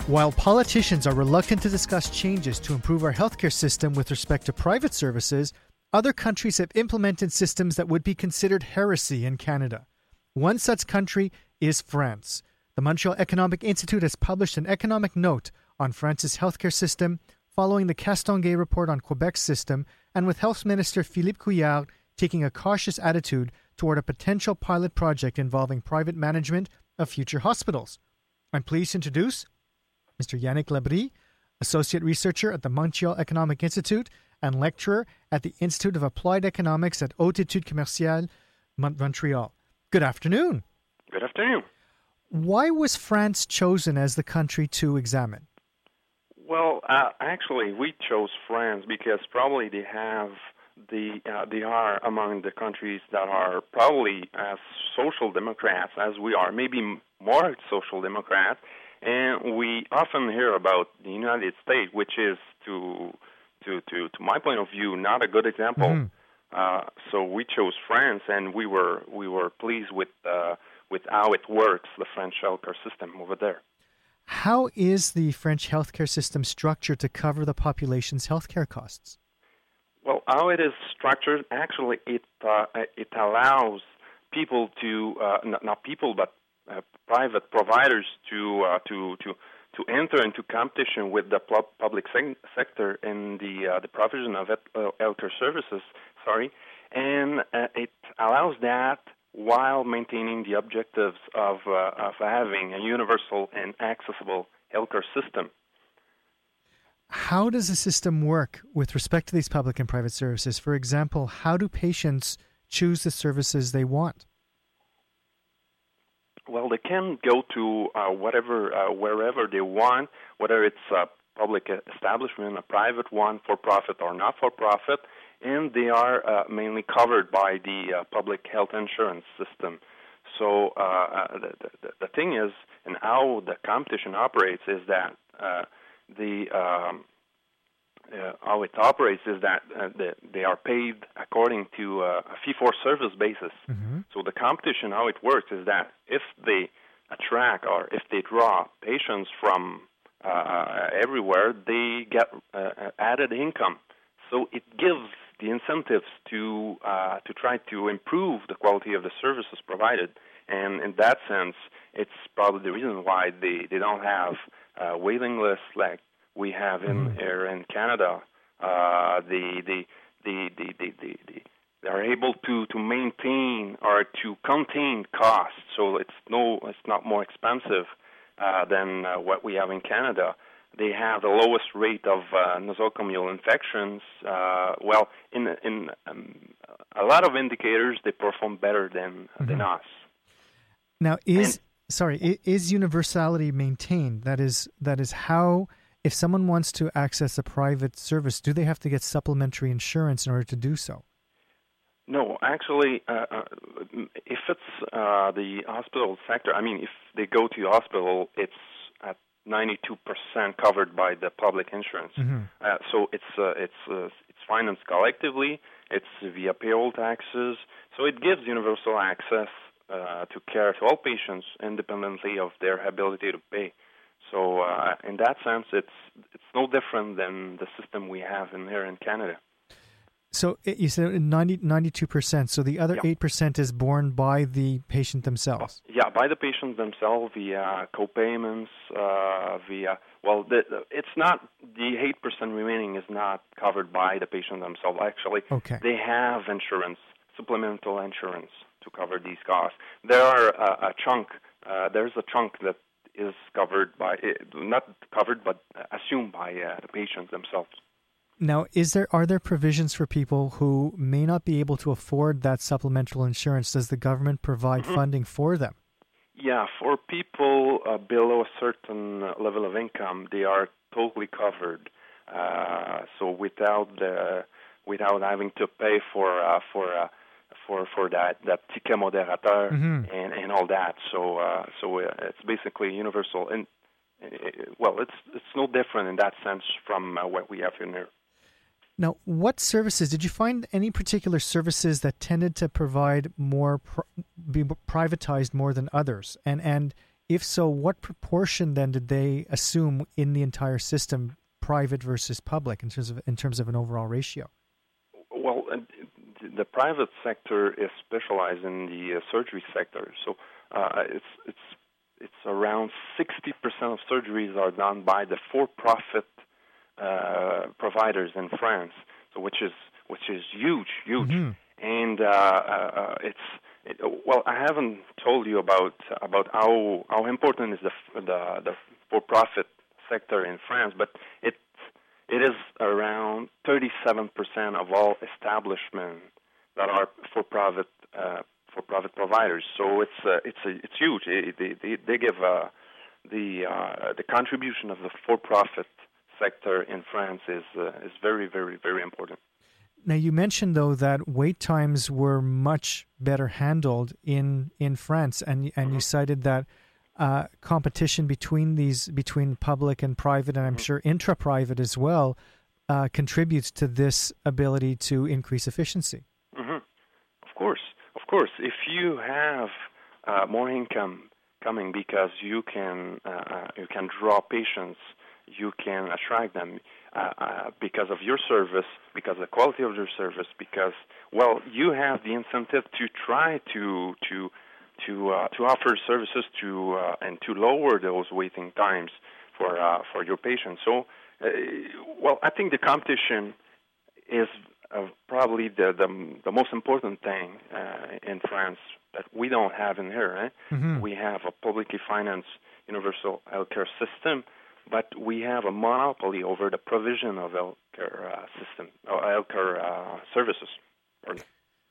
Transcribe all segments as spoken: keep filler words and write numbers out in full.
While politicians are reluctant to discuss changes to improve our healthcare system with respect to private services, other countries have implemented systems that would be considered heresy in Canada. One such country is France. The Montreal Economic Institute has published an economic note on France's healthcare system following the Castonguay report on Quebec's system, and with Health Minister Philippe Couillard taking a cautious attitude toward a potential pilot project involving private management of future hospitals. I'm pleased to introduce Mister Yannick Labrie, Associate Researcher at the Montreal Economic Institute and Lecturer at the Institute of Applied Economics at Haute Études Commerciales, Montreal. Good afternoon. Good afternoon. Why was France chosen as the country to examine? Well, uh, actually, we chose France because probably they have the uh, they are among the countries that are probably as social democrats as we are, maybe more social democrats. And we often hear about the United States, which is, to to to, to my point of view, not a good example. Mm-hmm. Uh, so we chose France, and we were we were pleased with uh, with how it works, the French healthcare system over there. How is the French healthcare system structured to cover the population's healthcare costs? Well, how it is structured, actually, it uh, it allows people to uh, not, not people, but Uh, private providers to uh, to to to enter into competition with the pl- public se- sector in the uh, the provision of et- uh, healthcare services. Sorry, and uh, it allows that while maintaining the objectives of uh, of having a universal and accessible healthcare system. How does the system work with respect to these public and private services? For example, how do patients choose the services they want? Well, they can go to uh, whatever, uh, wherever they want, whether it's a public establishment, a private one, for-profit or not-for-profit, and they are uh, mainly covered by the uh, public health insurance system. So uh, the, the, the thing is, and how the competition operates is that uh, the um, uh, how it operates is that uh, the, they are paid according to uh, a fee-for-service basis. Mm-hmm. So the competition, how it works is that if they attract or if they draw patients from uh, everywhere, they get uh, added income. So it gives the incentives to uh, to try to improve the quality of the services provided. And in that sense, it's probably the reason why they, they don't have uh, waiting lists like we have in here in Canada. Uh, the, the, the, the, the, the, the, they're able to, to maintain or to contain costs, so it's no it's not more expensive uh, than uh, what we have in Canada. They have the lowest rate of uh, nosocomial infections. Uh, well, in in um, a lot of indicators, they perform better than mm-hmm. than us. Now, is and, sorry, is universality maintained? That is that is how. If someone wants to access a private service, do they have to get supplementary insurance in order to do so? No, actually, uh, uh, if it's uh, the hospital sector, I mean, if they go to the hospital, it's at ninety-two percent covered by the public insurance. Mm-hmm. Uh, so it's uh, it's uh, it's financed collectively. It's via payroll taxes. So it gives universal access uh, to care to all patients, independently of their ability to pay. So uh, in that sense, it's it's no different than the system we have in here in Canada. So you said ninety, ninety-two percent. So the other yeah. eight percent is borne by the patient themselves? Yeah, by the patient themselves via co-payments, uh, via, well, the, it's not, the eight percent remaining is not covered by the patient themselves. Actually, okay. They have insurance, supplemental insurance to cover these costs. There are uh, a chunk, uh, there's a chunk that is covered by, not covered, but assumed by uh, the patients themselves. Now, is there are there provisions for people who may not be able to afford that supplemental insurance? Does the government provide mm-hmm. funding for them? Yeah, for people uh, below a certain level of income, they are totally covered. Uh, so without the without having to pay for uh, for uh, for for that that ticket modérateur mm-hmm. and, and all that. So uh, so it's basically universal. And uh, well, it's it's no different in that sense from uh, what we have in here. Now, what services, did you find any particular services that tended to provide more, be privatized more than others? And and if so, what proportion then did they assume in the entire system, private versus public, in terms of in terms of an overall ratio? Well, uh, the private sector is specialized in the uh, surgery sector, so uh, it's it's it's around sixty percent of surgeries are done by the for-profit uh, providers in France, so which is which is huge, huge, Mm-hmm. and uh, uh, it's it, well, I haven't told you about about how how important is the the, the for-profit sector in France, but it it is around thirty-seven percent of all establishments that are for-profit uh, for-profit providers. So it's uh, it's a, it's huge. It, they, they they give uh, the uh, the contribution of the for-profit sector in France is uh, is very very very important. Now, you mentioned, though, that wait times were much better handled in, in France, and and mm-hmm. you cited that uh, competition between these between public and private, and I'm mm-hmm. sure intra-private as well, uh, contributes to this ability to increase efficiency. Mm-hmm. Of course, of course. If you have uh, more income coming because you can uh, you can draw patients, you can attract them. Uh, uh, because of your service, because of the quality of your service, because well, you have the incentive to try to to to uh, to offer services to uh, and to lower those waiting times for uh, for your patients. So, uh, well, I think the competition is uh, probably the, the the most important thing uh, in France that we don't have in here. Eh? Mm-hmm. We have a publicly financed universal healthcare system, but we have a monopoly over the provision of healthcare uh, system, or healthcare uh, services. Pardon.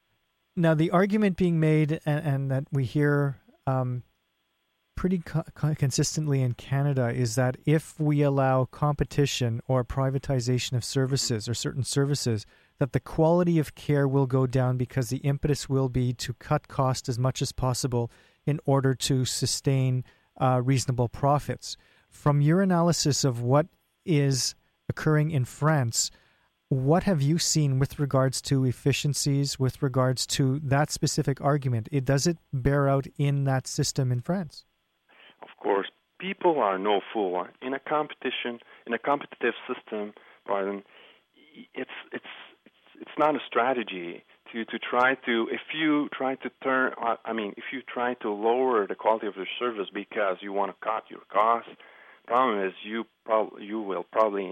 Now, the argument being made, and, and that we hear um, pretty co- consistently in Canada, is that if we allow competition or privatization of services or certain services, that the quality of care will go down because the impetus will be to cut costs as much as possible in order to sustain uh, reasonable profits. From your analysis of what is occurring in France, what have you seen with regards to efficiencies, with regards to that specific argument? It, does it bear out in that system in France? Of course. People are no fool. In a competition, in a competitive system, pardon, it's it's it's, it's not a strategy to, to try to, if you try to turn, I mean, if you try to lower the quality of your service because you want to cut your costs, problem is you prob- you will probably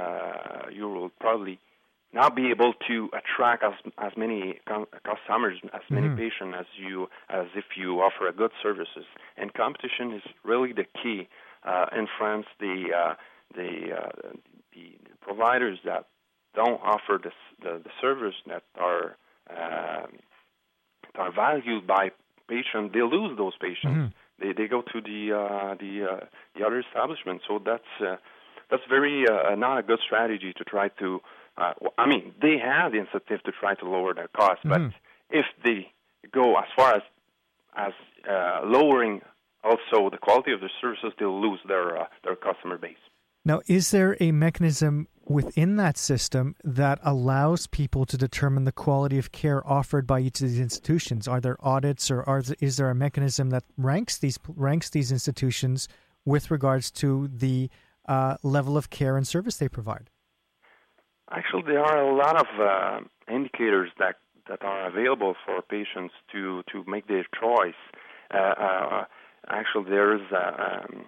uh, you will probably not be able to attract as as many com- customers, as many mm-hmm. patients as you as if you offer a good services. And competition is really the key uh, in France. The uh, the, uh, the providers that don't offer the the, the service that are uh, that are valued by patients, they lose those patients. Mm-hmm. They they go to the uh, the uh, the other establishment. So that's uh, that's very uh, not a good strategy to try to. Uh, well, I mean, they have the incentive to try to lower their costs, mm-hmm. but if they go as far as as uh, lowering also the quality of their services, they'll lose their uh, their customer base. Now, is there a mechanism within that system that allows people to determine the quality of care offered by each of these institutions? Are there audits, or are, is there a mechanism that ranks these ranks these institutions with regards to the uh, level of care and service they provide? Actually, there are a lot of uh, indicators that, that are available for patients to, to make their choice. Uh, uh, actually, there is a, um,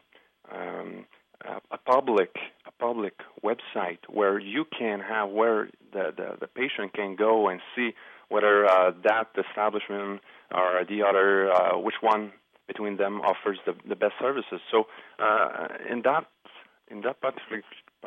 um, a public a public website where you can have where the, the, the patient can go and see whether uh, that establishment or the other, uh, which one between them offers the, the best services. So uh, in that in that particular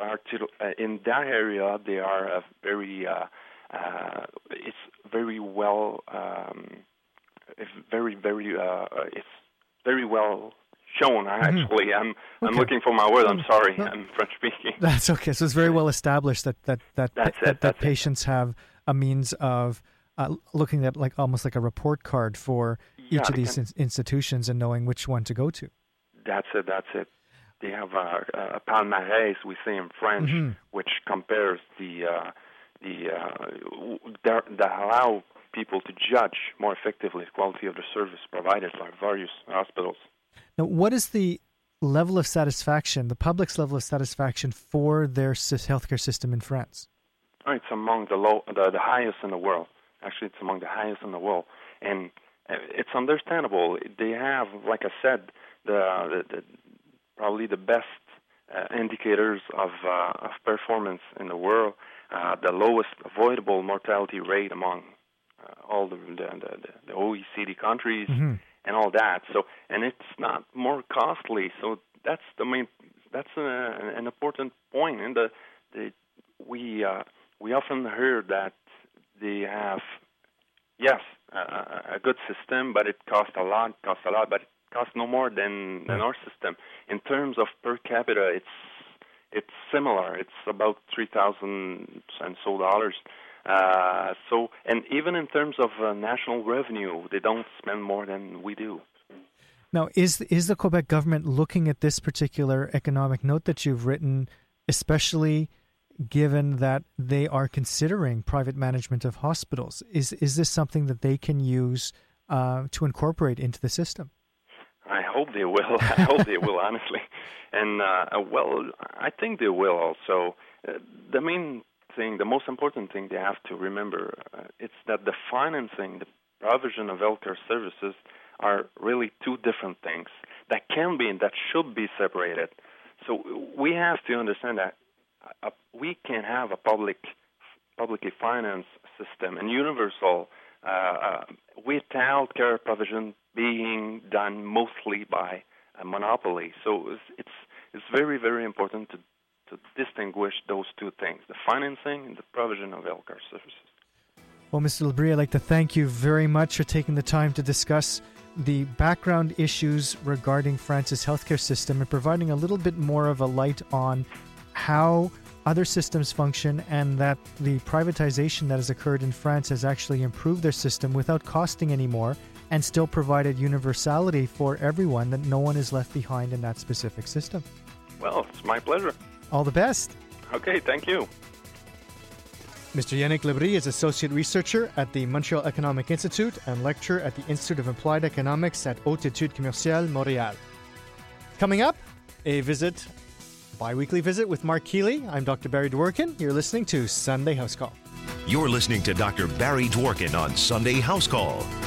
uh, in that area, they are uh, very uh, uh, it's very well um, it's very very uh, it's very well shown. Actually, mm-hmm. I'm I'm okay. looking for my word. I'm sorry, well, I'm French speaking. That's okay. So it's very well established that that that that's that, it, that that's patients it. have a means of uh, looking at like almost like a report card for yeah, each of these can, in- institutions and knowing which one to go to. That's it. That's it. They have a, a palmarès, we say in French, mm-hmm. which compares the uh, the uh, that allow people to judge more effectively the quality of the service provided by various hospitals. Now, what is the level of satisfaction, the public's level of satisfaction for their healthcare system in France? Oh, it's among the low, the, the highest in the world. Actually, it's among the highest in the world, and it's understandable. They have, like I said, the, the, the probably the best uh, indicators of uh, of performance in the world, uh, the lowest avoidable mortality rate among uh, all the the, the the O E C D countries, mm-hmm. and all that. So, and it's not more costly. So that's the main. That's a, an important point. And the, the we uh, we often hear that they have, yes, uh, a good system, but it costs a lot. Costs a lot, but it costs no more than, than our system. In terms of per capita, it's it's similar. It's about three thousand and so dollars. Uh, so, and even in terms of uh, national revenue, they don't spend more than we do. Now, is is the Quebec government looking at this particular economic note that you've written, especially given that they are considering private management of hospitals? Is is this something that they can use uh, to incorporate into the system? I hope they will. I hope they will, honestly. And, uh, well, I think they will also. Uh, the main thing, the most important thing they have to remember, uh, it's that the financing, the provision of healthcare services are really two different things that can be and that should be separated. So we have to understand that uh, we can have a public, publicly financed system and universal uh, uh, without care provision being done mostly by a monopoly. So it's it's, it's very, very important to, to distinguish those two things, the financing and the provision of healthcare services. Well, Mister Labrie, I'd like to thank you very much for taking the time to discuss the background issues regarding France's healthcare system and providing a little bit more of a light on how other systems function and that the privatization that has occurred in France has actually improved their system without costing any more and still provided universality for everyone, that no one is left behind in that specific system. Well, it's my pleasure. All the best. Okay, thank you. Mister Yannick Labrie is Associate Researcher at the Montreal Economic Institute and Lecturer at the Institute of Applied Economics at Haute Études Commerciales, Montréal. Coming up, a visit, bi-weekly visit with Mark Keeley. I'm Doctor Barry Dworkin. You're listening to Sunday House Call. You're listening to Doctor Barry Dworkin on Sunday House Call.